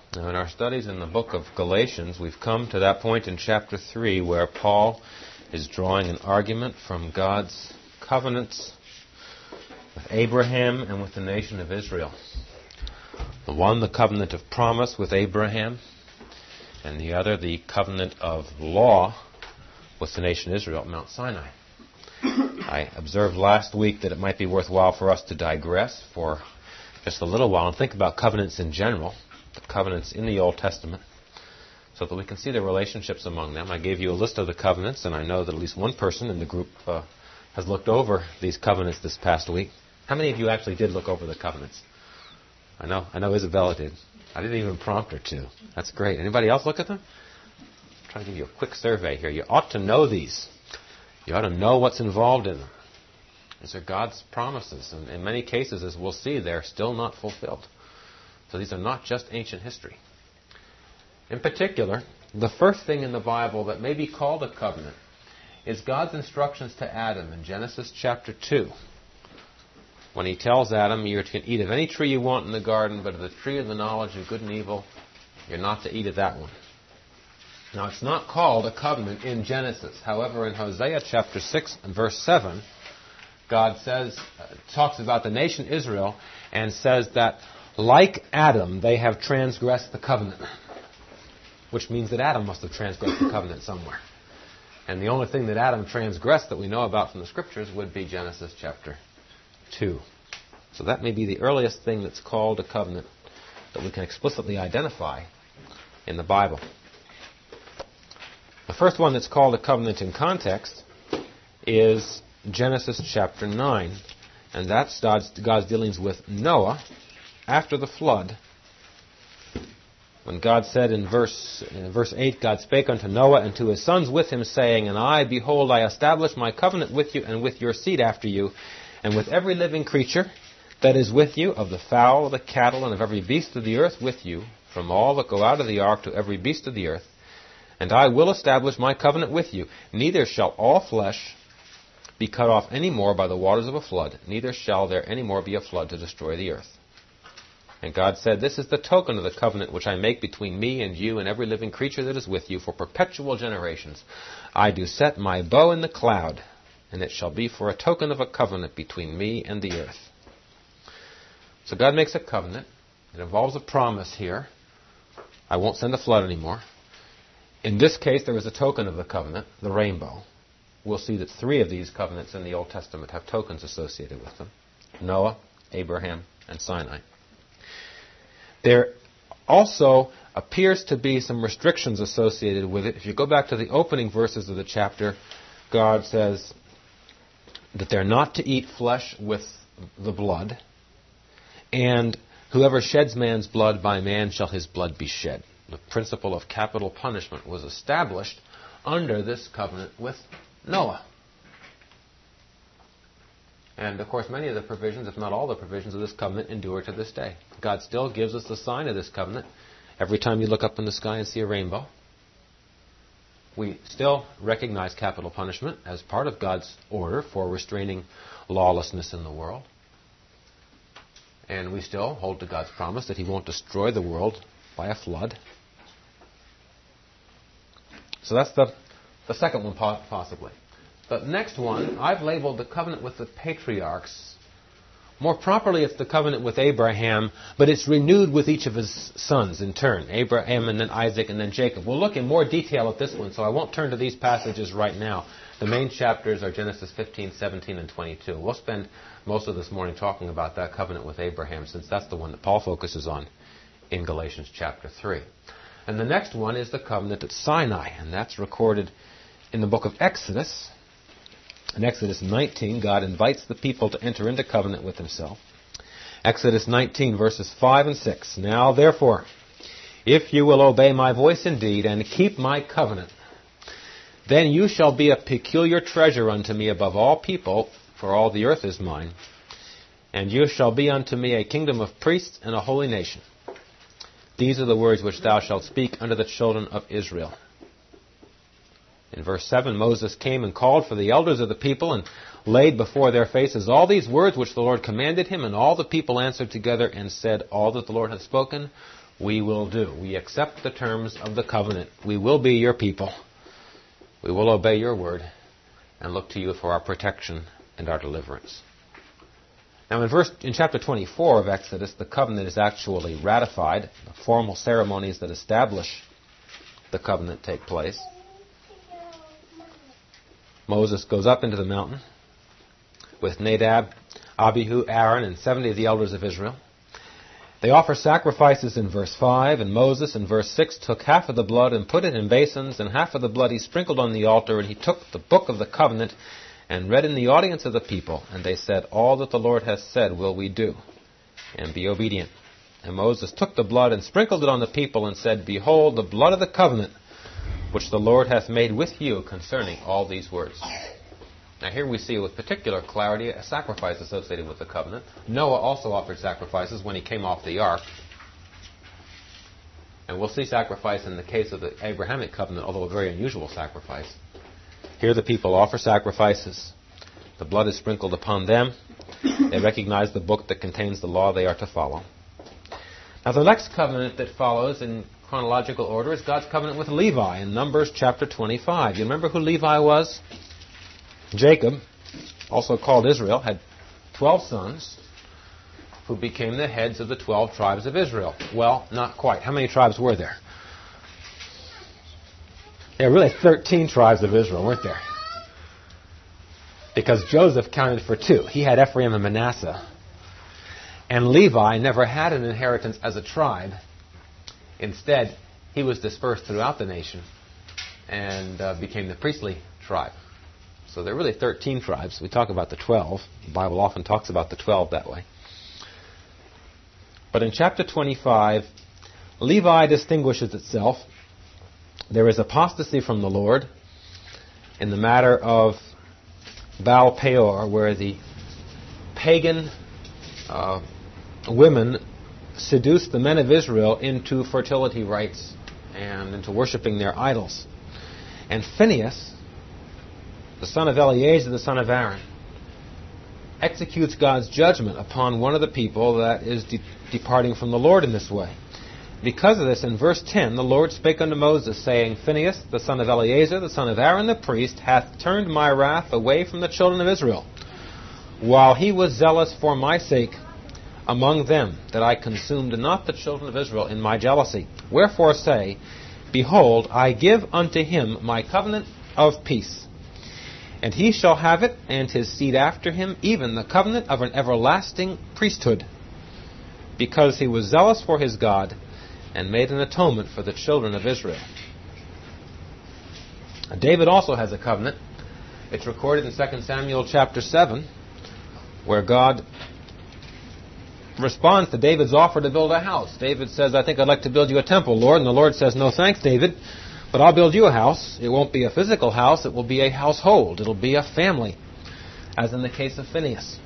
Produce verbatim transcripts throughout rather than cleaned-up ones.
Now, in our studies in the book of Galatians, we've come to that point in chapter three where Paul is drawing an argument from God's covenants with Abraham and with the nation of Israel. The one, the covenant of promise with Abraham, and the other, the covenant of law with the nation of Israel at Mount Sinai. I observed last week that it might be worthwhile for us to digress for just a little while and think about covenants in general, the covenants in the Old Testament, so that we can see the relationships among them. I gave you a list of the covenants, and I know that at least one person in the group uh, has looked over these covenants this past week. How many of you actually did look over the covenants? I know, I know Isabella did. I didn't even prompt her to. That's great. Anybody else look at them? I'm trying to give you a quick survey here. You ought to know these. You ought to know what's involved in them. These are God's promises, and in many cases, as we'll see, they're still not fulfilled. So these are not just ancient history. In particular, the first thing in the Bible that may be called a covenant is God's instructions to Adam in Genesis chapter two. When he tells Adam, you can eat of any tree you want in the garden, but of the tree of the knowledge of good and evil, you're not to eat of that one. Now, it's not called a covenant in Genesis. However, in Hosea chapter six and verse seven, God says, uh, talks about the nation Israel and says that, like Adam, they have transgressed the covenant. Which means that Adam must have transgressed the covenant somewhere. And the only thing that Adam transgressed that we know about from the Scriptures would be Genesis chapter two. So that may be the earliest thing that's called a covenant that we can explicitly identify in the Bible. The first one that's called a covenant in context is Genesis chapter nine. And that's God's, God's dealings with Noah after the flood. When God said in verse, in verse eight, God spake unto Noah and to his sons with him, saying, And I, behold, I establish my covenant with you and with your seed after you, and with every living creature that is with you, of the fowl, of the cattle, and of every beast of the earth with you, from all that go out of the ark to every beast of the earth. And I will establish my covenant with you. Neither shall all flesh be cut off any more by the waters of a flood, neither shall there any more be a flood to destroy the earth. And God said, This is the token of the covenant which I make between me and you and every living creature that is with you for perpetual generations. I do set my bow in the cloud, and it shall be for a token of a covenant between me and the earth. So God makes a covenant. It involves a promise here. I won't send a flood anymore. In this case, there is a token of the covenant, the rainbow. We'll see that three of these covenants in the Old Testament have tokens associated with them. Noah, Abraham, and Sinai. There also appears to be some restrictions associated with it. If you go back to the opening verses of the chapter, God says that they're not to eat flesh with the blood, and whoever sheds man's blood, by man shall his blood be shed. The principle of capital punishment was established under this covenant with Noah. And, of course, many of the provisions, if not all the provisions of this covenant, endure to this day. God still gives us the sign of this covenant. Every time you look up in the sky and see a rainbow, we still recognize capital punishment as part of God's order for restraining lawlessness in the world. And we still hold to God's promise that He won't destroy the world by a flood. So that's the, the second one, possibly. The next one, I've labeled the covenant with the patriarchs. More properly, it's the covenant with Abraham, but it's renewed with each of his sons in turn. Abraham and then Isaac and then Jacob. We'll look in more detail at this one, so I won't turn to these passages right now. The main chapters are Genesis fifteen, seventeen, and twenty-two. We'll spend most of this morning talking about that covenant with Abraham, since that's the one that Paul focuses on in Galatians chapter three. And the next one is the covenant at Sinai, and that's recorded in the book of Exodus. In Exodus nineteen, God invites the people to enter into covenant with Himself. Exodus nineteen, verses five and six. Now, therefore, if you will obey my voice indeed, and keep my covenant, then you shall be a peculiar treasure unto me above all people, for all the earth is mine. And you shall be unto me a kingdom of priests and a holy nation. These are the words which thou shalt speak unto the children of Israel. In verse seven, Moses came and called for the elders of the people and laid before their faces all these words which the Lord commanded him, and all the people answered together and said, All that the Lord hath spoken, we will do. We accept the terms of the covenant. We will be your people. We will obey your word and look to you for our protection and our deliverance. Now in verse in chapter twenty-four of Exodus, the covenant is actually ratified. The formal ceremonies that establish the covenant take place. Moses goes up into the mountain with Nadab, Abihu, Aaron, and seventy of the elders of Israel. They offer sacrifices in verse five, and Moses in verse six took half of the blood and put it in basins, and half of the blood he sprinkled on the altar, and he took the book of the covenant and read in the audience of the people, and they said, all that the Lord has said will we do, and be obedient. And Moses took the blood and sprinkled it on the people, and said, behold, the blood of the covenant, which the Lord hath made with you concerning all these words. Now here we see with particular clarity a sacrifice associated with the covenant. Noah also offered sacrifices when he came off the ark. And we'll see sacrifice in the case of the Abrahamic covenant, although a very unusual sacrifice. Here the people offer sacrifices. The blood is sprinkled upon them. They recognize the book that contains the law they are to follow. Now the next covenant that follows in chronological order is God's covenant with Levi in Numbers chapter twenty-five. You remember who Levi was? Jacob, also called Israel, had twelve sons who became the heads of the twelve tribes of Israel. Well, not quite. How many tribes were there? There were really thirteen tribes of Israel, weren't there? Because Joseph counted for two. He had Ephraim and Manasseh. And Levi never had an inheritance as a tribe. Instead, he was dispersed throughout the nation and uh, became the priestly tribe. So there are really thirteen tribes. We talk about the twelve. The Bible often talks about the twelve that way. But in chapter twenty-five, Levi distinguishes itself. There is apostasy from the Lord in the matter of Baal Peor, where the pagan uh, women seduced the men of Israel into fertility rites and into worshiping their idols. And Phinehas, the son of Eleazar, the son of Aaron, executes God's judgment upon one of the people that is de- departing from the Lord in this way. Because of this, in verse ten, the Lord spake unto Moses, saying, Phinehas, the son of Eleazar, the son of Aaron the priest, hath turned my wrath away from the children of Israel, while he was zealous for my sake among them, that I consumed not the children of Israel in my jealousy. Wherefore say, behold, I give unto him my covenant of peace. And he shall have it, and his seed after him, even the covenant of an everlasting priesthood, because he was zealous for his God, and made an atonement for the children of Israel. David also has a covenant. It's recorded in Second Samuel chapter seven, where God responds to David's offer to build a house. David says, I think I'd like to build you a temple, Lord. And the Lord says, no thanks, David, but I'll build you a house. It won't be a physical house. It will be a household. It'll be a family, as in the case of Phinehas.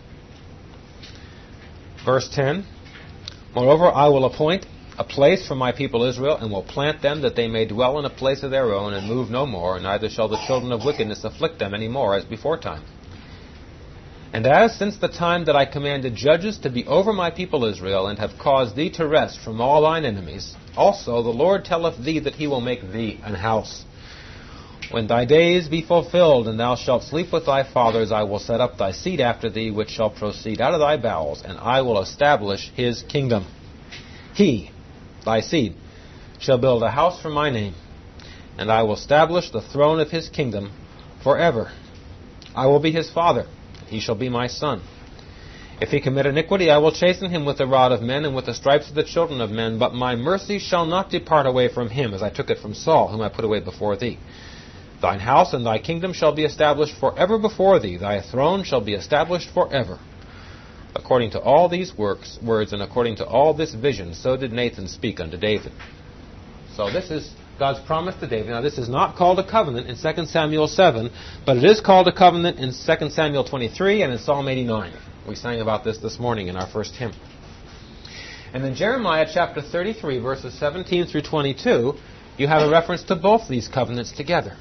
Verse ten, moreover, I will appoint a place for my people Israel, and will plant them, that they may dwell in a place of their own, and move no more, neither shall the children of wickedness afflict them any more, as before time. And as since the time that I commanded judges to be over my people Israel, and have caused thee to rest from all thine enemies, also the Lord telleth thee that he will make thee an house. When thy days be fulfilled, and thou shalt sleep with thy fathers, I will set up thy seed after thee, which shall proceed out of thy bowels, and I will establish his kingdom. He, thy seed, shall build a house for my name, and I will establish the throne of his kingdom forever. I will be his father, and he shall be my son. If he commit iniquity, I will chasten him with the rod of men, and with the stripes of the children of men, but my mercy shall not depart away from him, as I took it from Saul, whom I put away before thee. Thine house and thy kingdom shall be established forever before thee, thy throne shall be established forever. According to all these works, words, and according to all this vision, so did Nathan speak unto David. So this is God's promise to David. Now this is not called a covenant in Second Samuel seven, but it is called a covenant in Second Samuel twenty-three and in Psalm eighty-nine. We sang about this this morning in our first hymn. And in Jeremiah chapter thirty-three, verses seventeen through twenty-two, you have a reference to both these covenants together.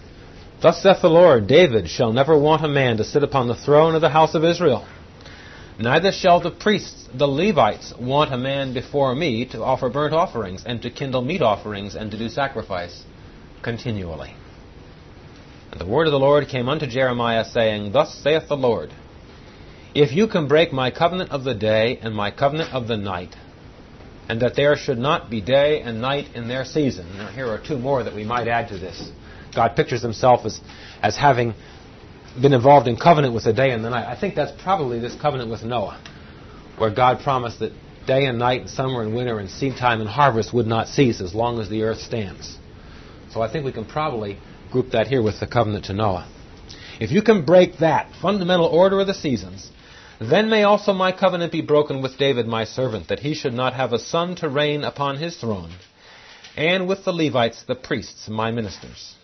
Thus saith the Lord, David shall never want a man to sit upon the throne of the house of Israel. Neither shall the priests, the Levites, want a man before me to offer burnt offerings, and to kindle meat offerings, and to do sacrifice continually. And the word of the Lord came unto Jeremiah, saying, Thus saith the Lord, If you can break my covenant of the day and my covenant of the night, and that there should not be day and night in their season. Now here are two more that we might add to this. God pictures himself as, as having been involved in covenant with the day and the night. I think that's probably this covenant with Noah, where God promised that day and night, and summer and winter, and seed time and harvest would not cease as long as the earth stands. So I think we can probably group that here with the covenant to Noah. If you can break that fundamental order of the seasons, then may also my covenant be broken with David my servant, that he should not have a son to reign upon his throne, and with the Levites, the priests, my ministers.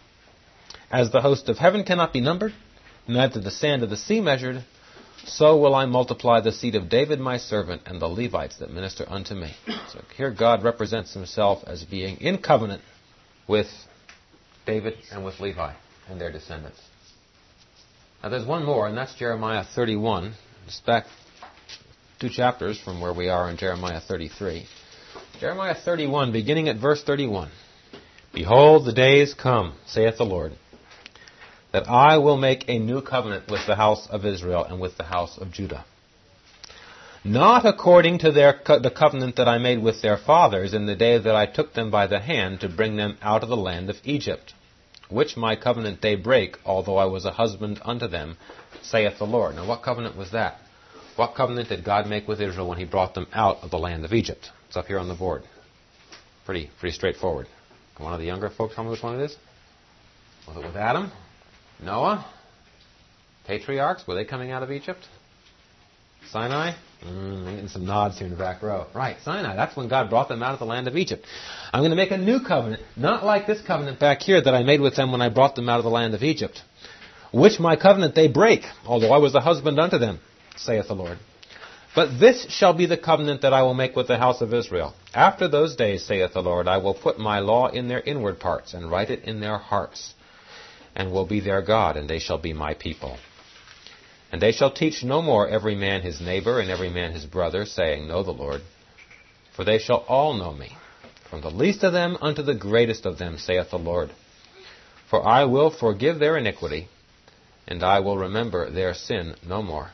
As the host of heaven cannot be numbered, neither the sand of the sea measured, so will I multiply the seed of David my servant and the Levites that minister unto me. So here God represents himself as being in covenant with David and with Levi and their descendants. Now there's one more, and that's Jeremiah thirty-one. It's back two chapters from where we are in Jeremiah thirty-three. Jeremiah thirty-one, beginning at verse thirty-one. Behold, the days come, saith the Lord, that I will make a new covenant with the house of Israel and with the house of Judah. Not according to their co- the covenant that I made with their fathers in the day that I took them by the hand to bring them out of the land of Egypt, which my covenant they break, although I was a husband unto them, saith the Lord. Now what covenant was that? What covenant did God make with Israel when he brought them out of the land of Egypt? It's up here on the board. Pretty pretty straightforward. Can one of the younger folks tell me which one it is? Was it with Adam? Noah? Patriarchs? Were they coming out of Egypt? Sinai? Mm, I'm getting some nods here in the back row. Right, Sinai. That's when God brought them out of the land of Egypt. I'm going to make a new covenant, not like this covenant back here that I made with them when I brought them out of the land of Egypt, which my covenant they break, although I was a husband unto them, saith the Lord. But this shall be the covenant that I will make with the house of Israel. After those days, saith the Lord, I will put my law in their inward parts, and write it in their hearts, and will be their God, and they shall be my people. And they shall teach no more every man his neighbor and every man his brother, saying, Know the Lord. For they shall all know me, from the least of them unto the greatest of them, saith the Lord. For I will forgive their iniquity, and I will remember their sin no more.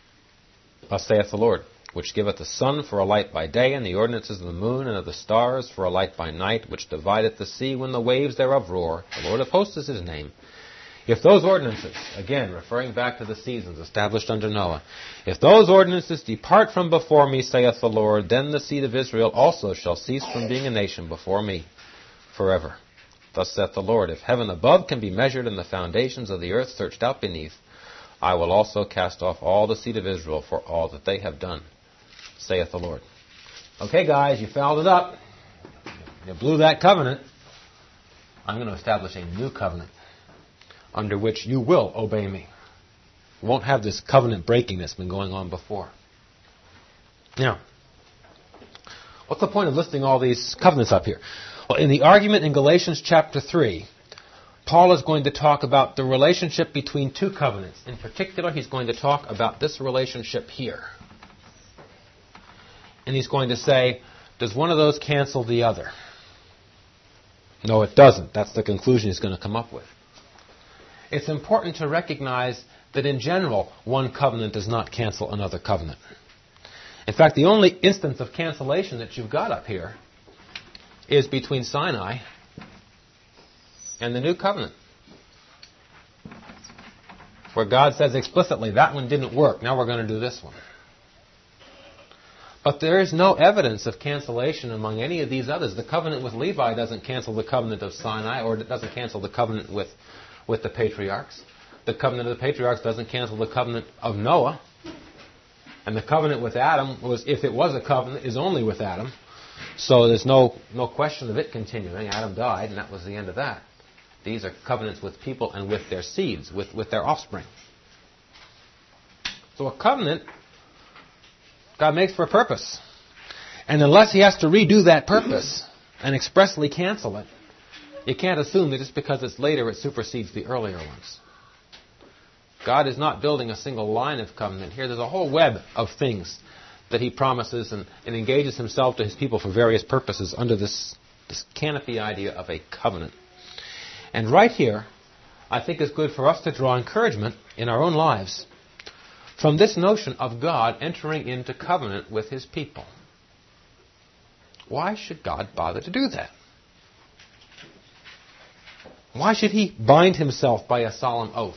Thus saith the Lord, which giveth the sun for a light by day, and the ordinances of the moon and of the stars for a light by night, which divideth the sea when the waves thereof roar. The Lord of hosts is his name. If those ordinances, again, referring back to the seasons established under Noah, if those ordinances depart from before me, saith the Lord, then the seed of Israel also shall cease from being a nation before me forever. Thus saith the Lord, if heaven above can be measured and the foundations of the earth searched out beneath, I will also cast off all the seed of Israel for all that they have done, saith the Lord. Okay, guys, you fouled it up. You blew that covenant. I'm going to establish a new covenant under which you will obey me. You won't have this covenant breaking that's been going on before. Now, what's the point of listing all these covenants up here? Well, in the argument in Galatians chapter three, Paul is going to talk about the relationship between two covenants. In particular, he's going to talk about this relationship here. And he's going to say, does one of those cancel the other? No, it doesn't. That's the conclusion he's going to come up with. It's important to recognize that in general, one covenant does not cancel another covenant. In fact, the only instance of cancellation that you've got up here is between Sinai and the new covenant, where God says explicitly, that one didn't work, now we're going to do this one. But there is no evidence of cancellation among any of these others. The covenant with Levi doesn't cancel the covenant of Sinai, or it doesn't cancel the covenant with with the patriarchs. The covenant of the patriarchs doesn't cancel the covenant of Noah. And the covenant with Adam was, if it was a covenant, is only with Adam. So there's no no question of it continuing. Adam died, and that was the end of that. These are covenants with people and with their seeds, with, with their offspring. So a covenant, God makes for a purpose. And unless he has to redo that purpose and expressly cancel it, you can't assume that just because it's later it supersedes the earlier ones. God is not building a single line of covenant here. There's a whole web of things that he promises and, and engages himself to his people for various purposes under this, this canopy idea of a covenant. And right here, I think it's good for us to draw encouragement in our own lives from this notion of God entering into covenant with his people. Why should God bother to do that? Why should he bind himself by a solemn oath?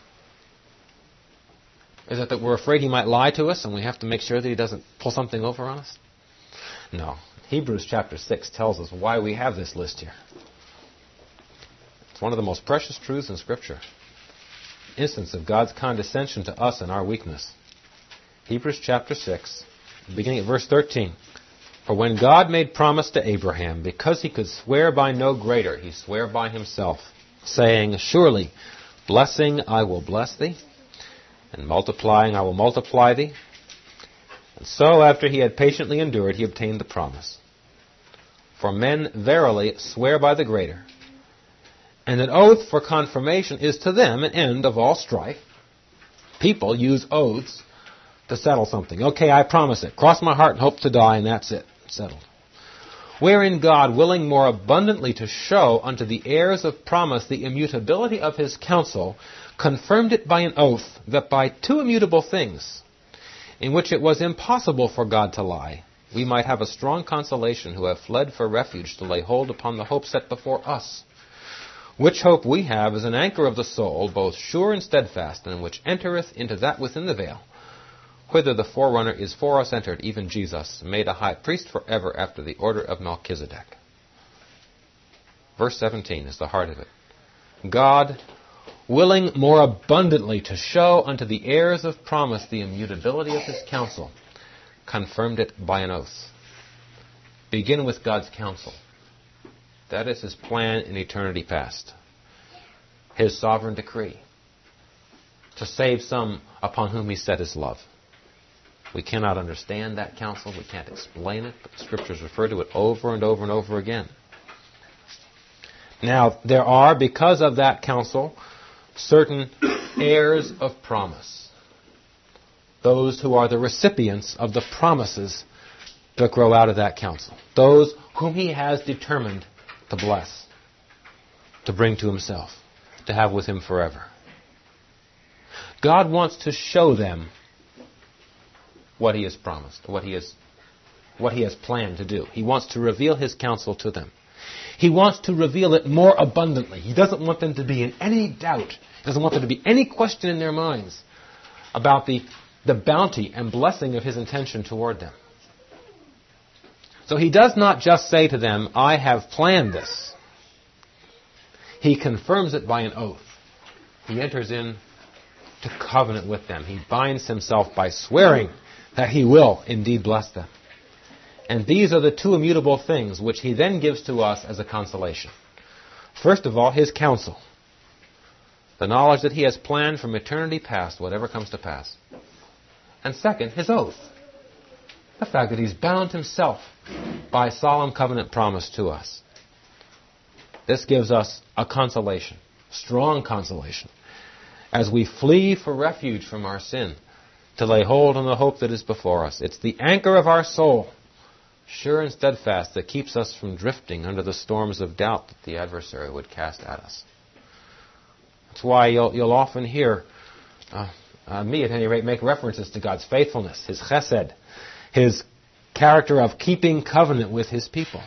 Is it that we're afraid he might lie to us and we have to make sure that he doesn't pull something over on us? No. Hebrews chapter six tells us why we have this list here. It's one of the most precious truths in Scripture. Instance of God's condescension to us and our weakness. Hebrews chapter six, beginning at verse thirteen. For when God made promise to Abraham, because he could swear by no greater, he sware by himself, saying, Surely, blessing I will bless thee, and multiplying I will multiply thee. And so, after he had patiently endured, he obtained the promise. For men verily swear by the greater, and an oath for confirmation is to them an end of all strife. People use oaths to settle something. Okay, I promise it. Cross my heart and hope to die, and that's it. Settled. Wherein God, willing more abundantly to show unto the heirs of promise the immutability of his counsel, confirmed it by an oath, that by two immutable things, in which it was impossible for God to lie, we might have a strong consolation who have fled for refuge to lay hold upon the hope set before us. Which hope we have is an anchor of the soul, both sure and steadfast, and which entereth into that within the veil, whither the forerunner is for us entered, even Jesus, made a high priest forever after the order of Melchizedek. Verse seventeen is the heart of it. God, willing more abundantly to show unto the heirs of promise the immutability of his counsel, confirmed it by an oath. Begin with God's counsel. That is his plan in eternity past. His sovereign decree to save some upon whom he set his love. We cannot understand that counsel. We can't explain it, but the Scriptures refer to it over and over and over again. Now, there are, because of that counsel, certain heirs of promise. Those who are the recipients of the promises that grow out of that counsel. Those whom he has determined to bless, to bring to himself, to have with him forever. God wants to show them what he has promised, what he has, what he has planned to do. He wants to reveal his counsel to them. He wants to reveal it more abundantly. He doesn't want them to be in any doubt. He doesn't want there to be any question in their minds about the, the bounty and blessing of his intention toward them. So he does not just say to them, I have planned this. He confirms it by an oath. He enters in to covenant with them. He binds himself by swearing that he will indeed bless them. And these are the two immutable things which he then gives to us as a consolation. First of all, his counsel. The knowledge that he has planned from eternity past whatever comes to pass. And second, his oath. The fact that he's bound himself by solemn covenant promise to us. This gives us a consolation, strong consolation, as we flee for refuge from our sin, to lay hold on the hope that is before us. It's the anchor of our soul, sure and steadfast, that keeps us from drifting under the storms of doubt that the adversary would cast at us. That's why you'll, you'll often hear, uh, uh, me at any rate, make references to God's faithfulness, his chesed, his character of keeping covenant with his people.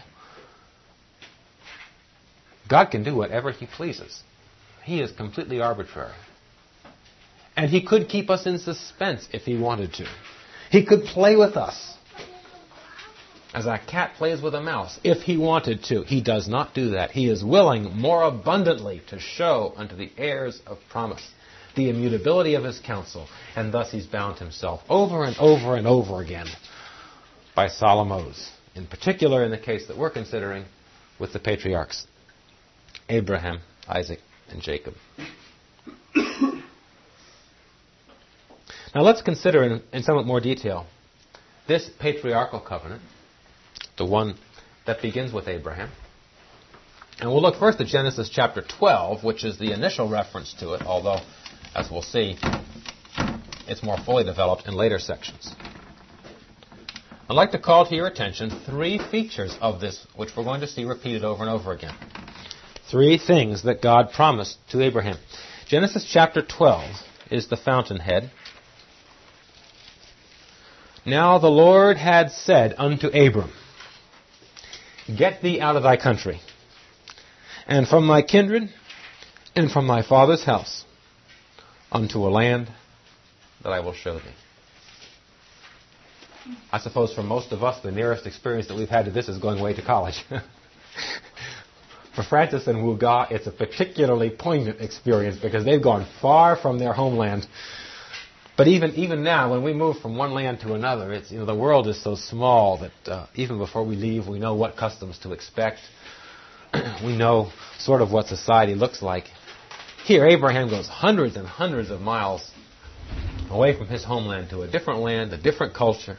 God can do whatever he pleases. He is completely arbitrary. And he could keep us in suspense if he wanted to. He could play with us as a cat plays with a mouse if he wanted to. He does not do that. He is willing more abundantly to show unto the heirs of promise the immutability of his counsel, and thus he's bound himself over and over and over again by solemn oaths. In particular, in the case that we're considering, with the patriarchs, Abraham, Isaac, and Jacob. Now let's consider in, in somewhat more detail this patriarchal covenant, the one that begins with Abraham. And we'll look first at Genesis chapter twelve, which is the initial reference to it, although As we'll see, it's more fully developed in later sections. I'd like to call to your attention three features of this, which we're going to see repeated over and over again. Three things that God promised to Abraham. Genesis chapter twelve is the fountainhead. Now the Lord had said unto Abram, Get thee out of thy country, and from thy kindred, and from thy father's house, unto a land that I will show thee. I suppose for most of us, the nearest experience that we've had to this is going away to college. For Francis and Wu Ga, it's a particularly poignant experience because they've gone far from their homeland. But even even now, when we move from one land to another, it's you know the world is so small that uh, even before we leave, we know what customs to expect. We know sort of what society looks like. Here, Abraham goes hundreds and hundreds of miles away from his homeland to a different land, a different culture.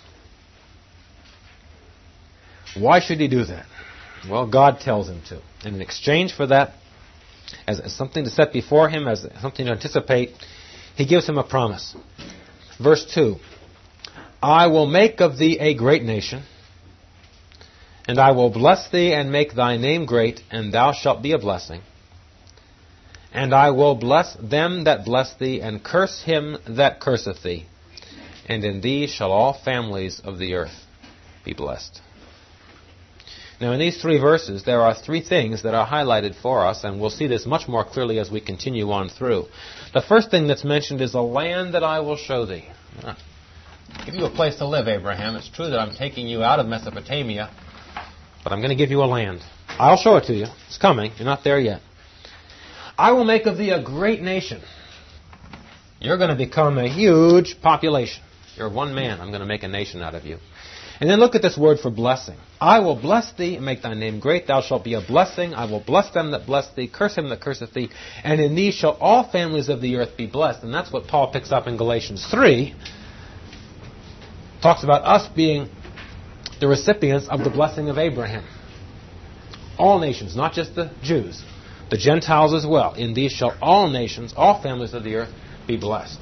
Why should he do that? Well, God tells him to. And in exchange for that, as, as something to set before him, as something to anticipate, he gives him a promise. Verse two, I will make of thee a great nation, and I will bless thee and make thy name great, and thou shalt be a blessing. And I will bless them that bless thee, and curse him that curseth thee. And in thee shall all families of the earth be blessed. Now, in these three verses, there are three things that are highlighted for us, and we'll see this much more clearly as we continue on through. The first thing that's mentioned is a land that I will show thee. I'll give you a place to live, Abraham. It's true that I'm taking you out of Mesopotamia, but I'm going to give you a land. I'll show it to you. It's coming. You're not there yet. I will make of thee a great nation. You're going to become a huge population. You're one man. I'm going to make a nation out of you. And then look at this word for blessing. I will bless thee and make thy name great. Thou shalt be a blessing. I will bless them that bless thee. Curse him that curseth thee. And in thee shall all families of the earth be blessed. And that's what Paul picks up in Galatians three. Talks about us being the recipients of the blessing of Abraham. All nations, not just the Jews. The Gentiles as well. In these shall all nations, all families of the earth be blessed.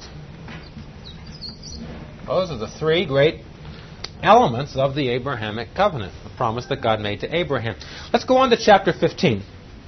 Those are the three great elements of the Abrahamic covenant, the promise that God made to Abraham. Let's go on to chapter fifteen.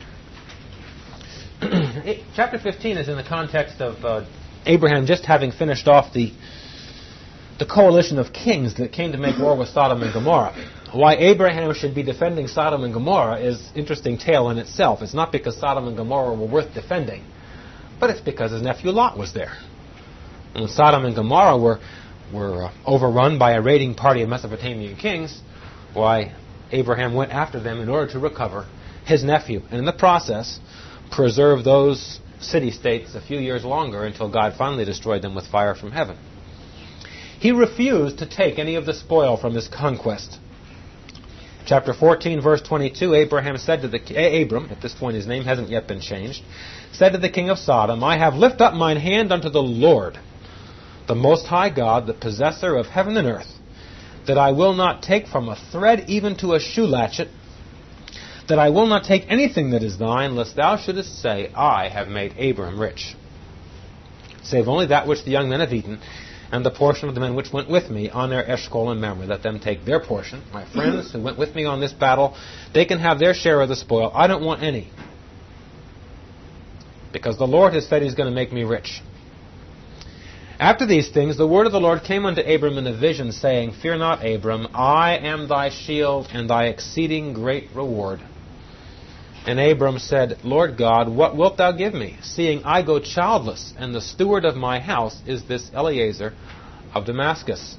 Chapter fifteen is in the context of uh, Abraham just having finished off the the coalition of kings that came to make war with Sodom and Gomorrah. Why Abraham should be defending Sodom and Gomorrah is an interesting tale in itself. It's not because Sodom and Gomorrah were worth defending, but it's because his nephew Lot was there. And when Sodom and Gomorrah were were uh, overrun by a raiding party of Mesopotamian kings, why Abraham went after them in order to recover his nephew, and in the process preserve those city-states a few years longer until God finally destroyed them with fire from heaven. He refused to take any of the spoil from his conquest. Chapter fourteen, verse twenty-two, Abraham said to the Abram, at this point his name hasn't yet been changed, said to the king of Sodom, I have lifted up mine hand unto the Lord, the Most High God, the possessor of heaven and earth, that I will not take from a thread even to a shoe latchet, that I will not take anything that is thine, lest thou shouldest say, I have made Abram rich, save only that which the young men have eaten, and the portion of the men which went with me on their Eshcol and Mamre. Let them take their portion. My friends who went with me on this battle, they can have their share of the spoil. I don't want any, because the Lord has said he's going to make me rich. After these things, the word of the Lord came unto Abram in a vision, saying, Fear not, Abram, I am thy shield and thy exceeding great reward. And Abram said, Lord God, what wilt thou give me, seeing I go childless, and the steward of my house is this Eliezer of Damascus?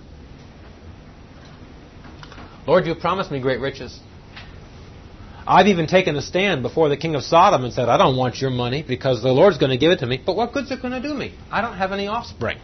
Lord, you promised me great riches. I've even taken a stand before the king of Sodom and said, I don't want your money because the Lord's going to give it to me. But what good's it going to do me? I don't have any offspring.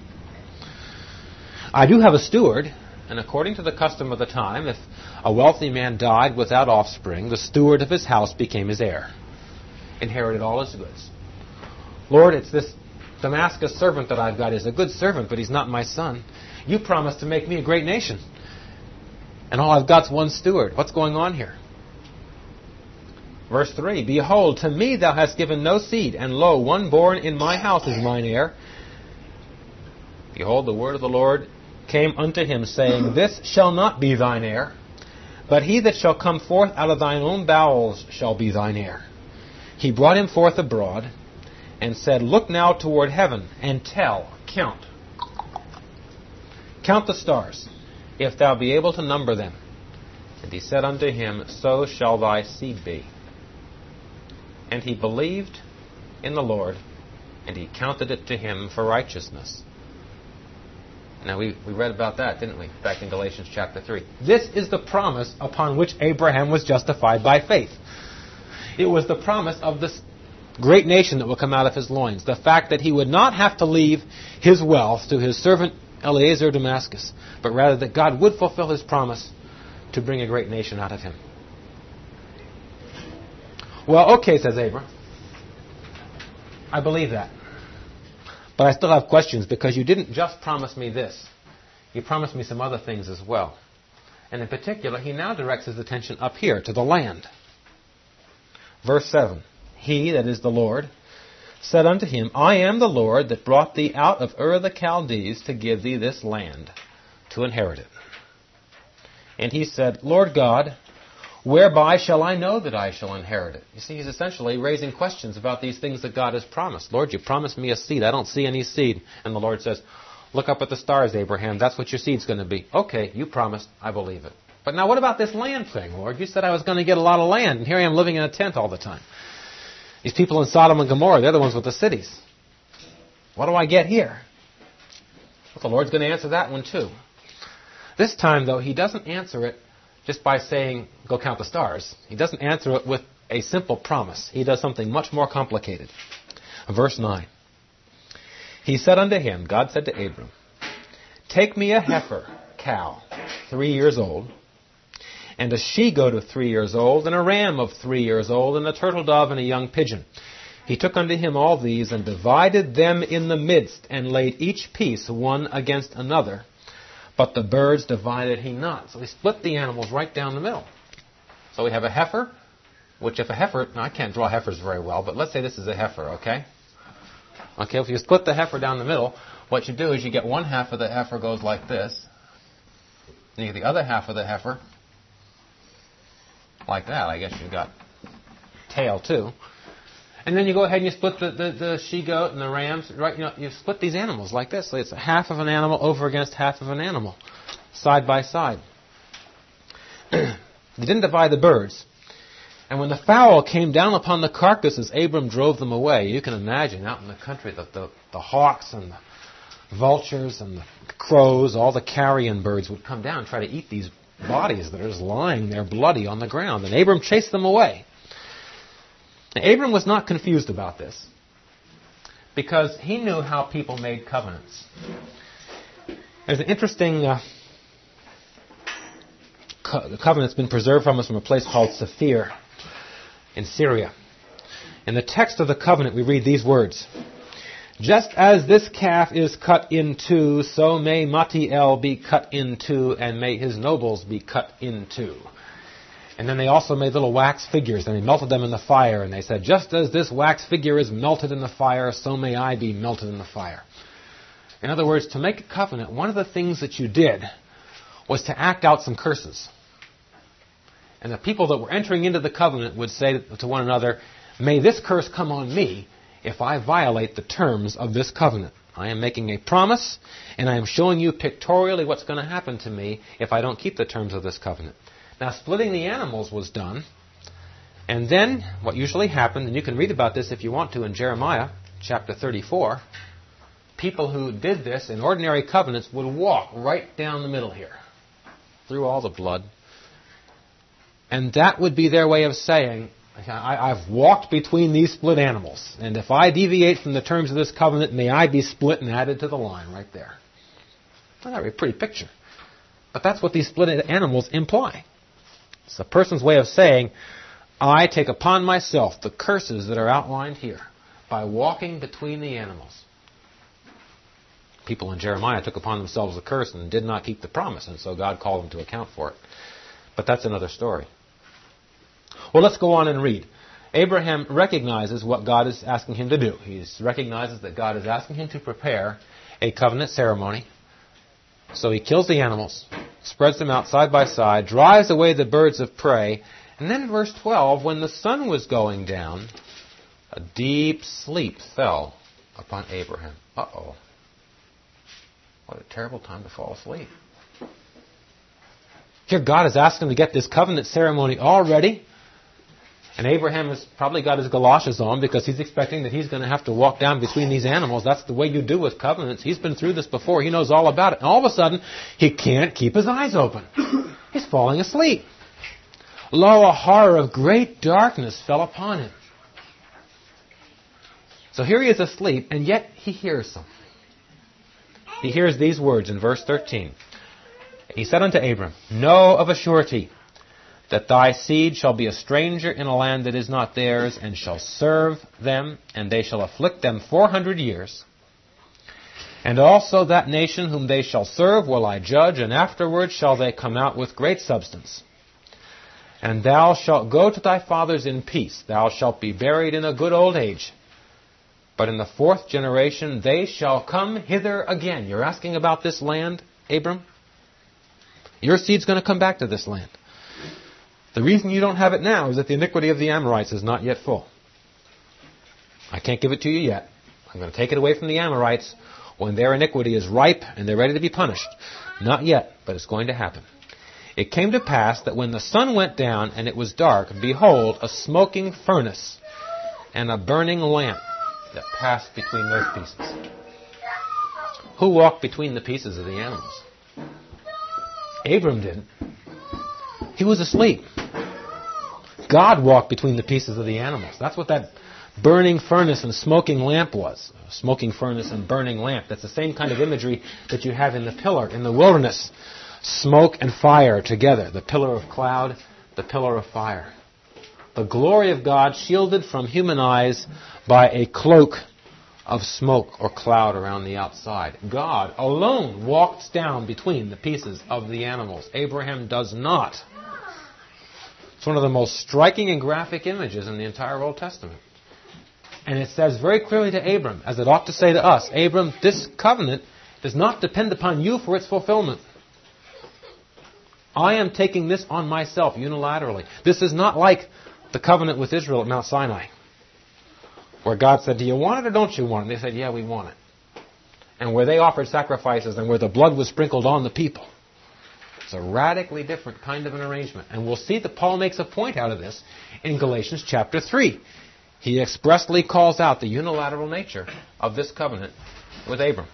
I do have a steward, and according to the custom of the time, if a wealthy man died without offspring, the steward of his house became his heir, inherited all his goods. Lord, it's this Damascus servant that I've got. He's a good servant, but he's not my son. You promised to make me a great nation, and all I've got's one steward. What's going on here? Verse three, Behold, to me thou hast given no seed, and lo, one born in my house is mine heir. Behold, the word of the Lord came unto him, saying, This shall not be thine heir, but he that shall come forth out of thine own bowels shall be thine heir. He brought him forth abroad, and said, Look now toward heaven, and tell, count. Count the stars, if thou be able to number them. And he said unto him, So shall thy seed be. And he believed in the Lord, and he counted it to him for righteousness. Now, we, we read about that, didn't we, back in Galatians chapter three. This is the promise upon which Abraham was justified by faith. It was the promise of this great nation that will come out of his loins. The fact that he would not have to leave his wealth to his servant Eliezer of Damascus, but rather that God would fulfill his promise to bring a great nation out of him. Well, okay, says Abram. I believe that. But I still have questions, because you didn't just promise me this. You promised me some other things as well. And in particular, he now directs his attention up here to the land. Verse seven. He, that is the Lord, said unto him, I am the Lord that brought thee out of Ur of the Chaldees to give thee this land, to inherit it. And he said, Lord God, whereby shall I know that I shall inherit it? You see, he's essentially raising questions about these things that God has promised. Lord, you promised me a seed. I don't see any seed. And the Lord says, look up at the stars, Abraham. That's what your seed's going to be. Okay, you promised. I believe it. But now what about this land thing, Lord? You said I was going to get a lot of land, and here I am living in a tent all the time. These people in Sodom and Gomorrah, they're the ones with the cities. What do I get here? Well, the Lord's going to answer that one too. This time, though, he doesn't answer it just by saying, go count the stars. He doesn't answer it with a simple promise. He does something much more complicated. Verse nine. He said unto him, God said to Abram, take me a heifer, cow, three years old, and a she-goat of three years old, and a ram of three years old, and a turtle dove, and a young pigeon. He took unto him all these, and divided them in the midst, and laid each piece one against another. But the birds divided he not. So he split the animals right down the middle. So we have a heifer, which if a heifer, now I can't draw heifers very well, but let's say this is a heifer, okay? Okay, if you split the heifer down the middle, what you do is you get one half of the heifer goes like this, and you get the other half of the heifer like that. I guess you've got tail too. And then you go ahead and you split the, the, the she-goat and the rams. Right, you know, you split these animals like this. So it's a half of an animal over against half of an animal, side by side. They didn't divide the birds. And when the fowl came down upon the carcasses, Abram drove them away. You can imagine out in the country the, the, the hawks and the vultures and the crows, all the carrion birds would come down and try to eat these bodies that are just lying there bloody on the ground. And Abram chased them away. Now, Abram was not confused about this because he knew how people made covenants. There's an interesting uh, co- the covenant's been preserved from us from a place called Saphir in Syria. In the text of the covenant, we read these words: just as this calf is cut in two, so may Matiel be cut in two, and may his nobles be cut in two. And then they also made little wax figures, and they melted them in the fire, and they said, just as this wax figure is melted in the fire, so may I be melted in the fire. In other words, to make a covenant, one of the things that you did was to act out some curses. And the people that were entering into the covenant would say to one another, may this curse come on me if I violate the terms of this covenant. I am making a promise, and I am showing you pictorially what's going to happen to me if I don't keep the terms of this covenant. Now, splitting the animals was done, and then what usually happened, and you can read about this if you want to in Jeremiah chapter thirty-four, people who did this in ordinary covenants would walk right down the middle here, through all the blood, and that would be their way of saying, I, I've walked between these split animals, and if I deviate from the terms of this covenant, may I be split and added to the line right there. Well, that would be a pretty picture. But that's what these split animals imply. It's a person's way of saying, I take upon myself the curses that are outlined here by walking between the animals. People in Jeremiah took upon themselves the curse and did not keep the promise, and so God called them to account for it. But that's another story. Well, let's go on and read. Abraham recognizes what God is asking him to do. He recognizes that God is asking him to prepare a covenant ceremony. So he kills the animals, spreads them out side by side, drives away the birds of prey. And then in verse twelve, when the sun was going down, a deep sleep fell upon Abraham. Uh-oh. What a terrible time to fall asleep. Here God has asked him to get this covenant ceremony all ready. And Abraham has probably got his galoshes on because he's expecting that he's going to have to walk down between these animals. That's the way you do with covenants. He's been through this before. He knows all about it. And all of a sudden, he can't keep his eyes open. He's falling asleep. Lo, a horror of great darkness fell upon him. So here he is asleep, and yet he hears something. He hears these words in verse thirteen. He said unto Abram, Know of a surety that thy seed shall be a stranger in a land that is not theirs, and shall serve them, and they shall afflict them four hundred years. And also that nation whom they shall serve will I judge, and afterwards shall they come out with great substance. And thou shalt go to thy fathers in peace. Thou shalt be buried in a good old age. But in the fourth generation they shall come hither again. You're asking about this land, Abram? Your seed's going to come back to this land. The reason you don't have it now is that the iniquity of the Amorites is not yet full. I can't give it to you yet. I'm going to take it away from the Amorites when their iniquity is ripe and they're ready to be punished. Not yet, but it's going to happen. It came to pass that when the sun went down and it was dark, behold, a smoking furnace and a burning lamp that passed between those pieces. Who walked between the pieces of the animals? Abram didn't. He was asleep. God walked between the pieces of the animals. That's what that burning furnace and smoking lamp was. A smoking furnace and burning lamp. That's the same kind of imagery that you have in the pillar in the wilderness. Smoke and fire together. The pillar of cloud, the pillar of fire. The glory of God shielded from human eyes by a cloak of smoke or cloud around the outside. God alone walks down between the pieces of the animals. Abraham does not. It's one of the most striking and graphic images in the entire Old Testament. And it says very clearly to Abram, as it ought to say to us, Abram, this covenant does not depend upon you for its fulfillment. I am taking this on myself unilaterally. This is not like the covenant with Israel at Mount Sinai, where God said, do you want it or don't you want it? And they said, yeah, we want it. And where they offered sacrifices and where the blood was sprinkled on the people. It's a radically different kind of an arrangement. And we'll see that Paul makes a point out of this in Galatians chapter three. He expressly calls out the unilateral nature of this covenant with Abram.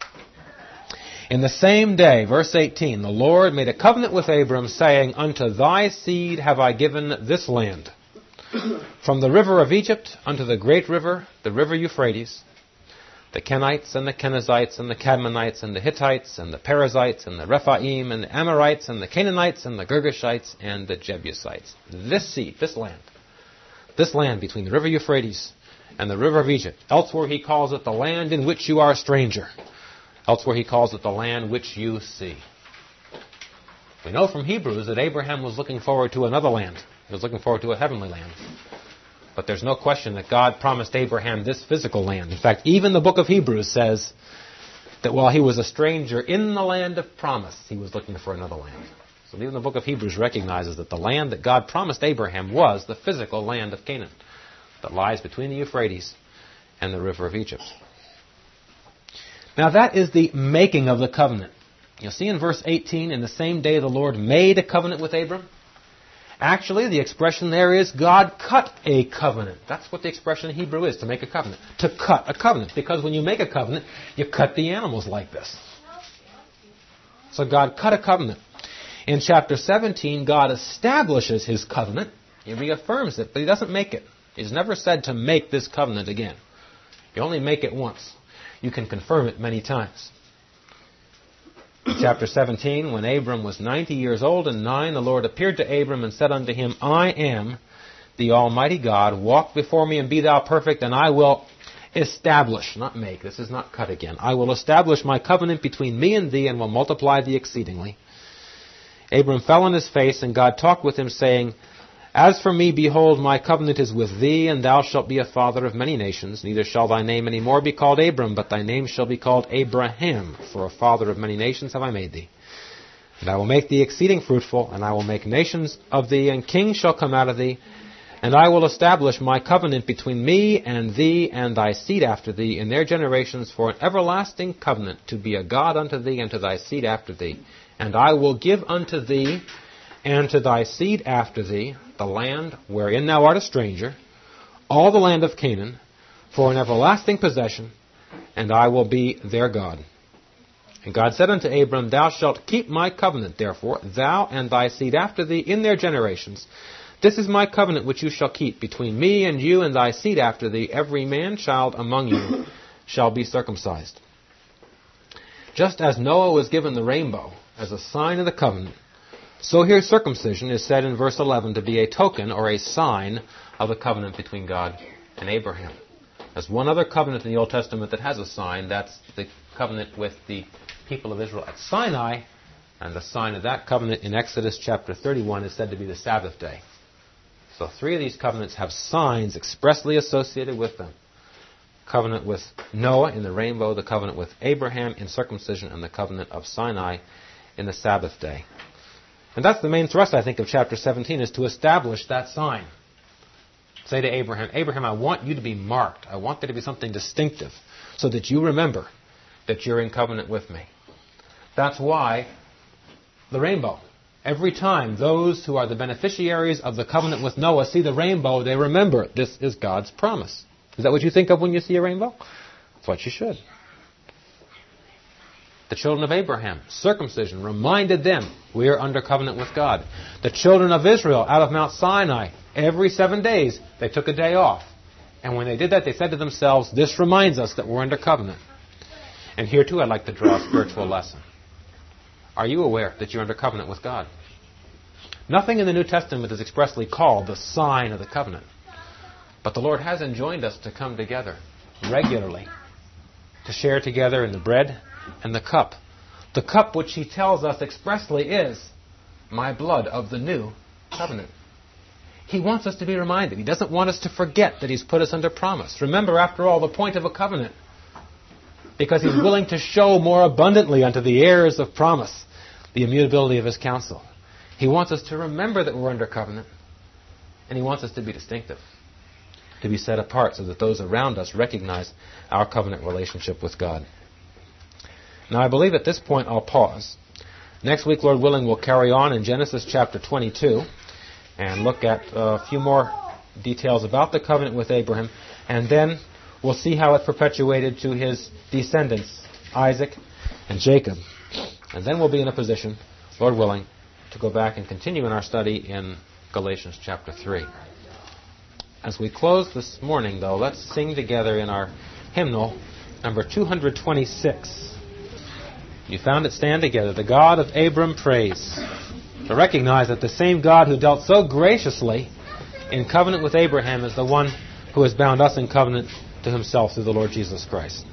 In the same day, verse eighteen, the Lord made a covenant with Abram, saying, Unto thy seed have I given this land, from the river of Egypt unto the great river, the river Euphrates, the Kenites and the Kenizzites and the Cadmonites and the Hittites and the Perizzites and the Rephaim and the Amorites and the Canaanites and the Girgashites and the Jebusites. This seed, this land, this land between the river Euphrates and the river of Egypt. Elsewhere he calls it the land in which you are a stranger. Elsewhere he calls it the land which you see. We know from Hebrews that Abraham was looking forward to another land. He was looking forward to a heavenly land. But there's no question that God promised Abraham this physical land. In fact, even the book of Hebrews says that while he was a stranger in the land of promise, he was looking for another land. So even the book of Hebrews recognizes that the land that God promised Abraham was the physical land of Canaan that lies between the Euphrates and the river of Egypt. Now that is the making of the covenant. You'll see in verse eighteen, in the same day the Lord made a covenant with Abram. Actually, the expression there is God cut a covenant. That's what the expression in Hebrew is, to make a covenant. To cut a covenant. Because when you make a covenant, you cut the animals like this. So God cut a covenant. In chapter seventeen, God establishes His covenant. He reaffirms it, but He doesn't make it. He's never said to make this covenant again. You only make it once. You can confirm it many times. In chapter seventeen, when Abram was ninety years old and nine, the Lord appeared to Abram and said unto him, I am the Almighty God. Walk before me and be thou perfect, and I will establish, not make, this is not cut again. I will establish my covenant between me and thee and will multiply thee exceedingly. Abram fell on his face, and God talked with him, saying, As for me, behold, my covenant is with thee, and thou shalt be a father of many nations. Neither shall thy name any more be called Abram, but thy name shall be called Abraham, for a father of many nations have I made thee. And I will make thee exceeding fruitful, and I will make nations of thee, and kings shall come out of thee. And I will establish my covenant between me and thee and thy seed after thee in their generations for an everlasting covenant, to be a God unto thee and to thy seed after thee. And I will give unto thee and to thy seed after thee the land wherein thou art a stranger, all the land of Canaan, for an everlasting possession, and I will be their God. And God said unto Abram, Thou shalt keep my covenant, therefore, thou and thy seed after thee in their generations. This is my covenant which you shall keep between me and you and thy seed after thee. Every man-child among you shall be circumcised. Just as Noah was given the rainbow as a sign of the covenant, so here circumcision is said in verse eleven to be a token or a sign of the covenant between God and Abraham. There's one other covenant in the Old Testament that has a sign. That's the covenant with the people of Israel at Sinai. And the sign of that covenant in Exodus chapter thirty-one is said to be the Sabbath day. So three of these covenants have signs expressly associated with them. Covenant with Noah in the rainbow, the covenant with Abraham in circumcision, and the covenant of Sinai in the Sabbath day. And that's the main thrust, I think, of chapter seventeen, is to establish that sign. Say to Abraham, Abraham, I want you to be marked. I want there to be something distinctive so that you remember that you're in covenant with me. That's why the rainbow. Every time those who are the beneficiaries of the covenant with Noah see the rainbow, they remember this is God's promise. Is that what you think of when you see a rainbow? That's what you should. The children of Abraham, circumcision, reminded them we are under covenant with God. The children of Israel out of Mount Sinai, every seven days they took a day off. And when they did that, they said to themselves, this reminds us that we're under covenant. And here too I'd like to draw a spiritual lesson. Are you aware that you're under covenant with God? Nothing in the New Testament is expressly called the sign of the covenant. But the Lord has enjoined us to come together regularly, to share together in the bread and the cup. The cup which He tells us expressly is my blood of the new covenant. He wants us to be reminded. He doesn't want us to forget that He's put us under promise. Remember, after all, the point of a covenant. Because He's willing to show more abundantly unto the heirs of promise the immutability of His counsel. He wants us to remember that we're under covenant. And He wants us to be distinctive, to be set apart so that those around us recognize our covenant relationship with God. Now I believe at this point I'll pause. Next week, Lord willing, we'll carry on in Genesis chapter twenty-two and look at a few more details about the covenant with Abraham, and then we'll see how it perpetuated to his descendants, Isaac and Jacob. And then we'll be in a position, Lord willing, to go back and continue in our study in Galatians chapter three. As we close this morning, though, let's sing together in our hymnal, number two twenty-six. You found it, stand together. The God of Abram praise. To recognize that the same God who dealt so graciously in covenant with Abraham is the one who has bound us in covenant to Himself through the Lord Jesus Christ.